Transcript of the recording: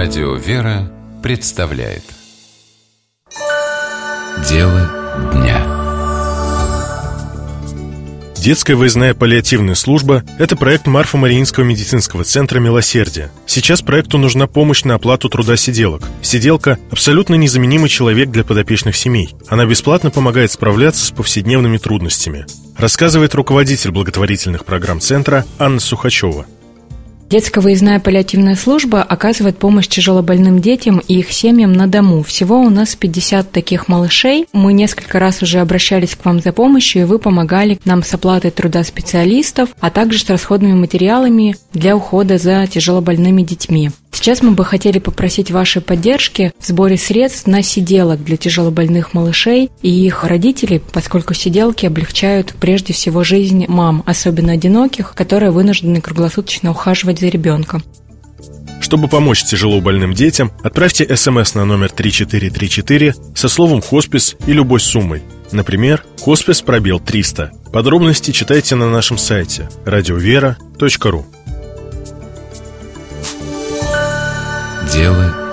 Радио «Вера» представляет «Дело дня». Детская выездная паллиативная служба – это проект Марфа-Мариинского медицинского центра «Милосердие». Сейчас проекту нужна помощь на оплату труда сиделок. Сиделка – абсолютно незаменимый человек для подопечных семей. Она бесплатно помогает справляться с повседневными трудностями. Рассказывает руководитель благотворительных программ центра Анна Сухачева. Детская выездная паллиативная служба оказывает помощь тяжелобольным детям и их семьям на дому. Всего у нас 50 таких малышей. Мы несколько раз уже обращались к вам за помощью, и вы помогали нам с оплатой труда специалистов, а также с расходными материалами для ухода за тяжелобольными детьми. Сейчас мы бы хотели попросить вашей поддержки в сборе средств на сиделок для тяжелобольных малышей и их родителей, поскольку сиделки облегчают прежде всего жизнь мам, особенно одиноких, которые вынуждены круглосуточно ухаживать за ребенком. Чтобы помочь тяжелобольным детям, отправьте СМС на номер 3434 со словом «хоспис» и любой суммой. Например, «Хоспис пробел 300». Подробности читайте на нашем сайте radiovera.ru. Дело